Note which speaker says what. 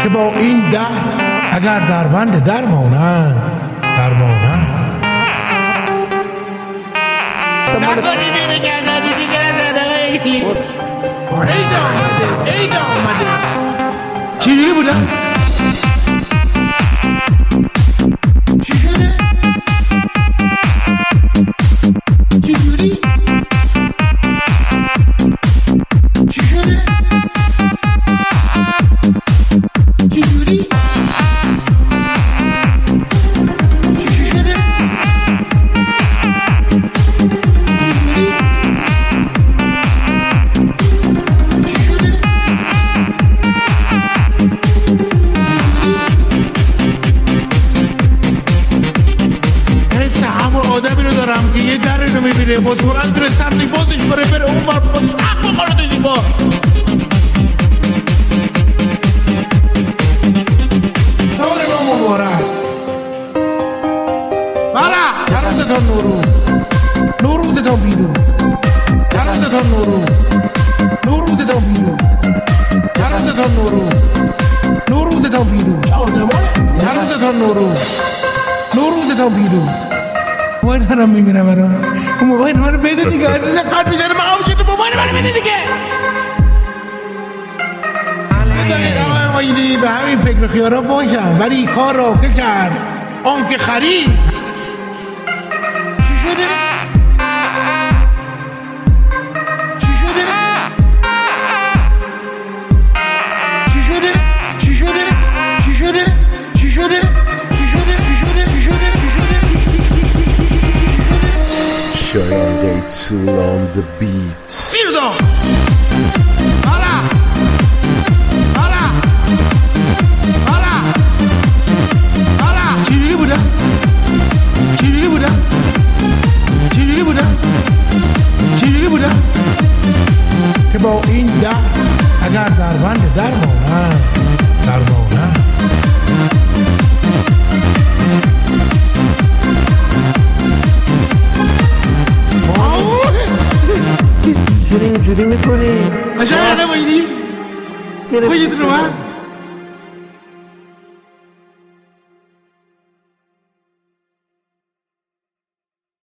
Speaker 1: که با این ده اگر دربند درمانند چجوری بودم؟ چی شده؟ چجوری؟ چی شده؟ چجوری؟ چی شده؟ آدمی رو دارم که یه در رو میبینه با سرعت بره سمت بازش بره اون بار با تخ بخوره تو دیوار. دور ما مبارک برا درازتان نوروزتان بیرون درازتان نوروزتان بیرون درازتان نوروزتان بیرون درازتان نوروزتان بیرون. موبایل دارم میبینم اون موبایل من رو بده دیگه عزیزه قلب میزنه من آبشت موبایل من رو بده دیگه. بذارید آقای مایلی به همین فکر خیارا باشم ولی کار را که کرد آن که خرید. چی شده؟ چی شده؟ چی شده؟ چی شده؟ چی شده؟ چی شده؟
Speaker 2: Shayan Day 2 on the beat.
Speaker 1: Sirdo! Hala! Hala! Hala! Hala! چجوری بودم؟ چجوری بودم؟ چجوری بودم؟ چجوری بودم؟ که با این ده اگر دربند درمانند چرا اینجوری میکنی؟ قشنگ نماییدی؟ بگید رو من